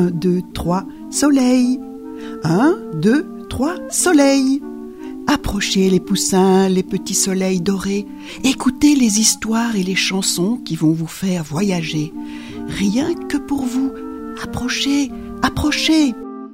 1, 2, 3, soleil. 1, 2, 3, soleil. Approchez les poussins, les petits soleils dorés. Écoutez les histoires et les chansons qui vont vous faire voyager. Rien que pour vous. Approchez, approchez.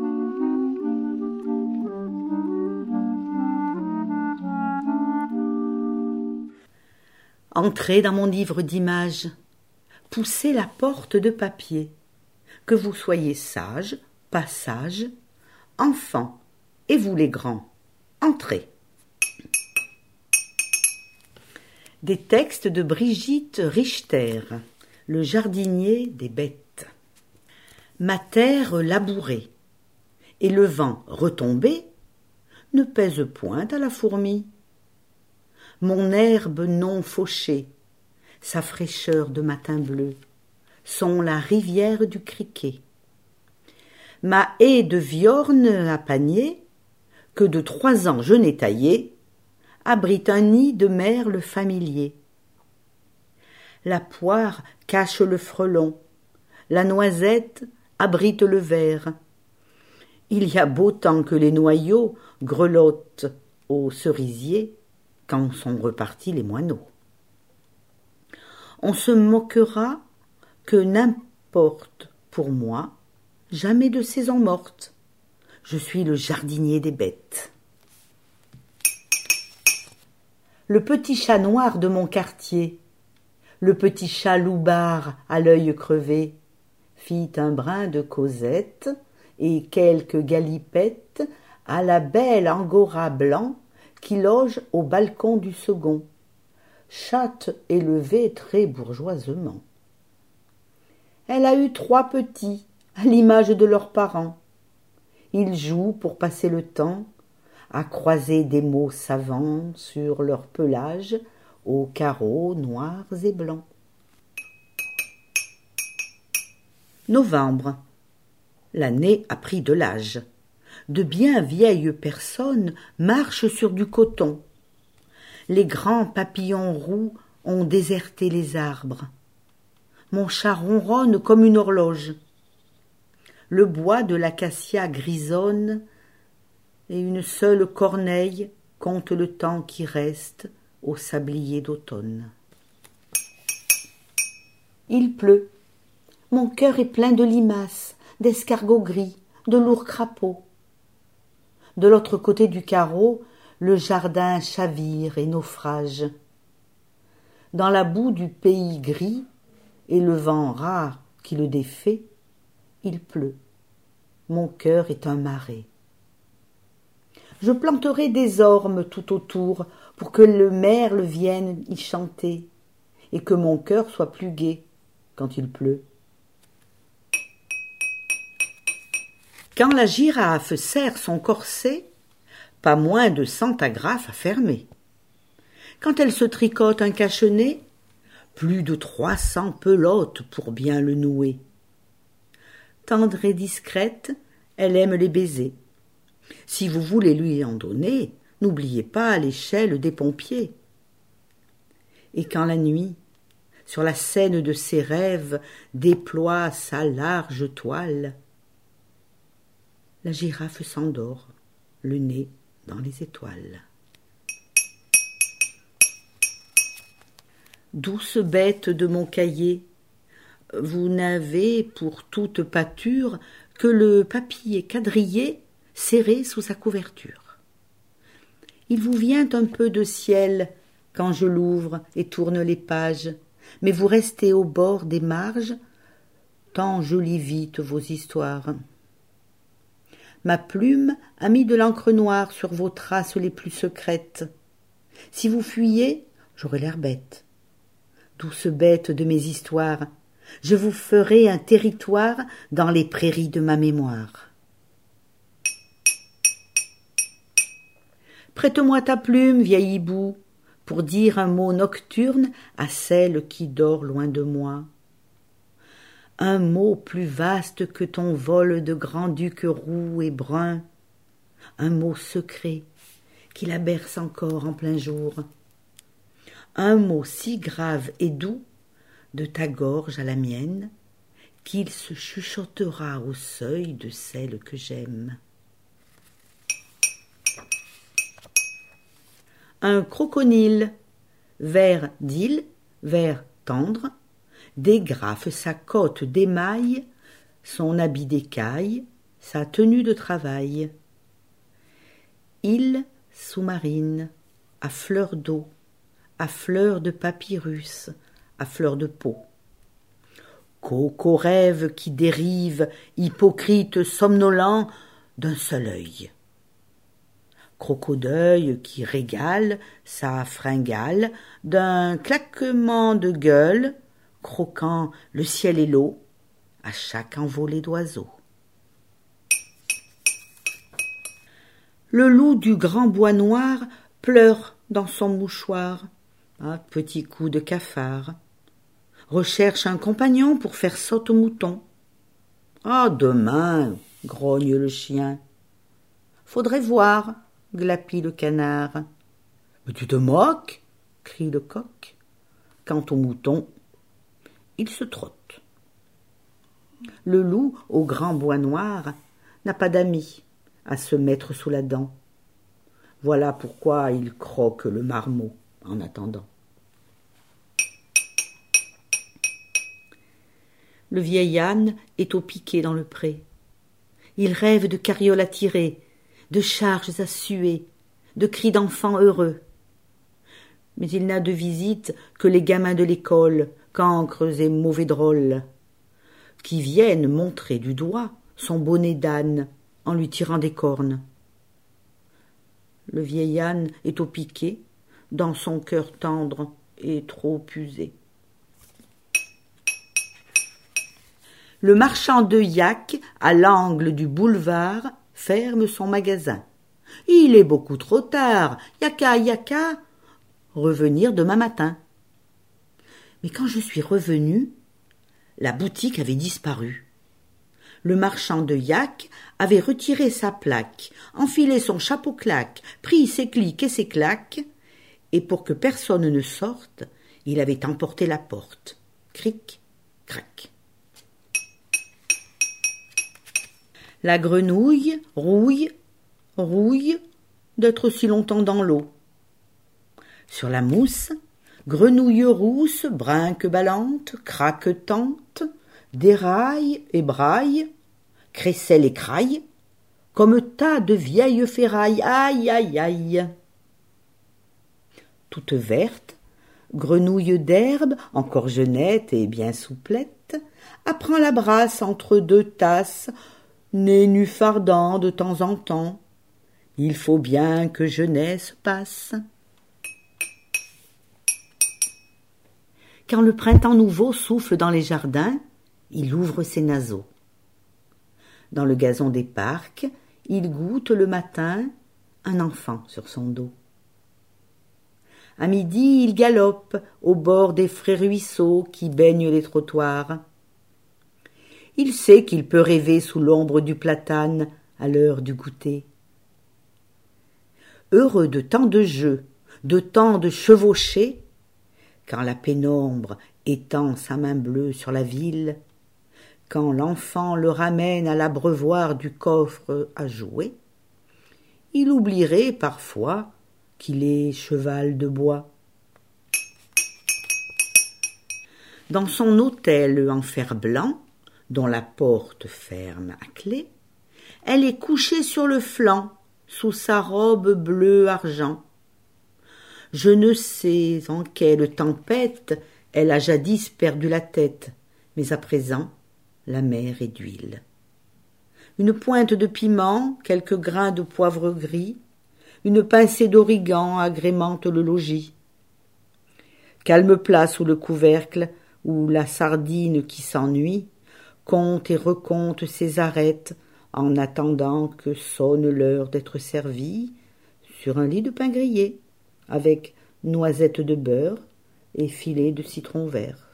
Entrez dans mon livre d'images. Poussez la porte de papier. Que vous soyez sage, pas sage, enfant, et vous les grands, entrez. Des textes de Brigitte Richter, Le jardinier des bêtes. Ma terre labourée, et le vent retombé ne pèse point à la fourmi. Mon herbe non fauchée, sa fraîcheur de matin bleu, sont la rivière du criquet. Ma haie de viorne à panier, que de 3 ans je n'ai taillée, abrite un nid de merle familier. La poire cache le frelon, la noisette abrite le ver. Il y a beau temps que les noyaux grelottent aux cerisiers, quand sont repartis les moineaux. On se moquera que n'importe pour moi jamais de saison morte. Je suis le jardinier des bêtes. Le petit chat noir de mon quartier, le petit chat loupard à l'œil crevé, fit un brin de causette et quelques galipettes à la belle angora blanc qui loge au balcon du second, chatte élevée très bourgeoisement. Elle a eu 3 petits, à l'image de leurs parents. Ils jouent pour passer le temps, à croiser des mots savants sur leur pelage aux carreaux noirs et blancs. Novembre. L'année a pris de l'âge. De bien vieilles personnes marchent sur du coton. Les grands papillons roux ont déserté les arbres. Mon chat ronronne comme une horloge. Le bois de l'acacia grisonne et une seule corneille compte le temps qui reste au sablier d'automne. Il pleut. Mon cœur est plein de limaces, d'escargots gris, de lourds crapauds. De l'autre côté du carreau, le jardin chavire et naufrage. Dans la boue du pays gris et le vent rare qui le défait, il pleut. Mon cœur est un marais. Je planterai des ormes tout autour pour que le merle vienne y chanter et que mon cœur soit plus gai quand il pleut. Quand la girafe serre son corset, pas moins de 100 agrafes à fermer. Quand elle se tricote un cache-nez, plus de 300 pelotes pour bien le nouer. Tendre et discrète, elle aime les baisers. Si vous voulez lui en donner, n'oubliez pas l'échelle des pompiers. Et quand la nuit, sur la scène de ses rêves, déploie sa large toile, la girafe s'endort, le nez dans les étoiles. Douce bête de mon cahier, vous n'avez pour toute pâture que le papier quadrillé serré sous sa couverture. Il vous vient un peu de ciel quand je l'ouvre et tourne les pages, mais vous restez au bord des marges, tant je lis vite vos histoires. Ma plume a mis de l'encre noire sur vos traces les plus secrètes. Si vous fuyez, j'aurai l'air bête. Douce bête de mes histoires, je vous ferai un territoire dans les prairies de ma mémoire. Prête-moi ta plume, vieil hibou, pour dire un mot nocturne à celle qui dort loin de moi. Un mot plus vaste que ton vol de grand-duc roux et brun, un mot secret qui la berce encore en plein jour, un mot si grave et doux de ta gorge à la mienne, qu'il se chuchotera au seuil de celle que j'aime. Un crocodile, vert d'île, vert tendre, dégrafe sa cotte d'émail, son habit d'écaille, sa tenue de travail. Île sous-marine, à fleur d'eau, à fleur de papyrus, à fleur de peau. Coco rêve qui dérive, hypocrite somnolent, d'un seul œil. Crocodeuil qui régale sa fringale d'un claquement de gueule, croquant le ciel et l'eau à chaque envolée d'oiseaux. Le loup du grand bois noir pleure dans son mouchoir, à petits coups de cafard, recherche un compagnon pour faire saute au mouton. Ah, demain, grogne le chien. Faudrait voir, glapit le canard. Mais tu te moques, crie le coq. Quant au mouton, il se trotte. Le loup au grand bois noir n'a pas d'amis à se mettre sous la dent. Voilà pourquoi il croque le marmot en attendant. Le vieil âne est au piquet dans le pré. Il rêve de carrioles à tirer, de charges à suer, de cris d'enfants heureux. Mais il n'a de visite que les gamins de l'école, cancres et mauvais drôles, qui viennent montrer du doigt son bonnet d'âne en lui tirant des cornes. Le vieil âne est au piquet, dans son cœur tendre et trop usé. Le marchand de yak, à l'angle du boulevard, ferme son magasin. Il est beaucoup trop tard, yaka, yaka, revenir demain matin. Mais quand je suis revenue, la boutique avait disparu. Le marchand de yak avait retiré sa plaque, enfilé son chapeau claque, pris ses clics et ses claques, et pour que personne ne sorte, il avait emporté la porte. Cric, crac. La grenouille rouille, rouille d'être si longtemps dans l'eau. Sur la mousse, grenouille rousse, brinque ballante, craquetante, déraille et braille, crécelle et craille, comme tas de vieilles ferrailles, aïe, aïe, aïe. Toute verte, grenouille d'herbe, encore jeunette et bien souplette, apprend la brasse entre deux tasses, nénuphardant de temps en temps. Il faut bien que jeunesse passe. Quand le printemps nouveau souffle dans les jardins, il ouvre ses naseaux. Dans le gazon des parcs, il goûte le matin un enfant sur son dos. À midi, il galope au bord des frais ruisseaux qui baignent les trottoirs. Il sait qu'il peut rêver sous l'ombre du platane à l'heure du goûter. Heureux de tant de jeux, de tant de chevauchées, quand la pénombre étend sa main bleue sur la ville, quand l'enfant le ramène à l'abreuvoir du coffre à jouer, il oublierait parfois qu'il est cheval de bois. Dans son hôtel en fer blanc, dont la porte ferme à clé, elle est couchée sur le flanc, sous sa robe bleu-argent. Je ne sais en quelle tempête elle a jadis perdu la tête, mais à présent la mer est d'huile. Une pointe de piment, quelques grains de poivre gris, une pincée d'origan agrémente le logis. Calme place sous le couvercle, où la sardine qui s'ennuie compte et recompte ses arêtes en attendant que sonne l'heure d'être servie sur un lit de pain grillé, avec noisettes de beurre et filets de citron vert.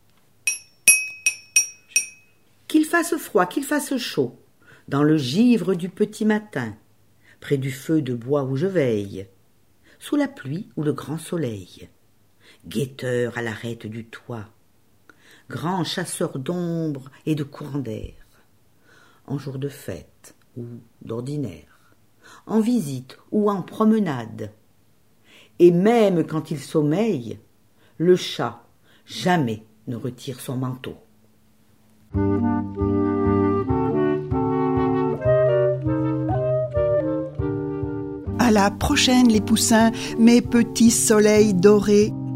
Qu'il fasse froid, qu'il fasse chaud, dans le givre du petit matin, près du feu de bois où je veille, sous la pluie ou le grand soleil, guetteur à l'arête du toit, grand chasseur d'ombre et de courants d'air, en jour de fête ou d'ordinaire, en visite ou en promenade. Et même quand il sommeille, le chat jamais ne retire son manteau. À la prochaine les poussins, mes petits soleils dorés.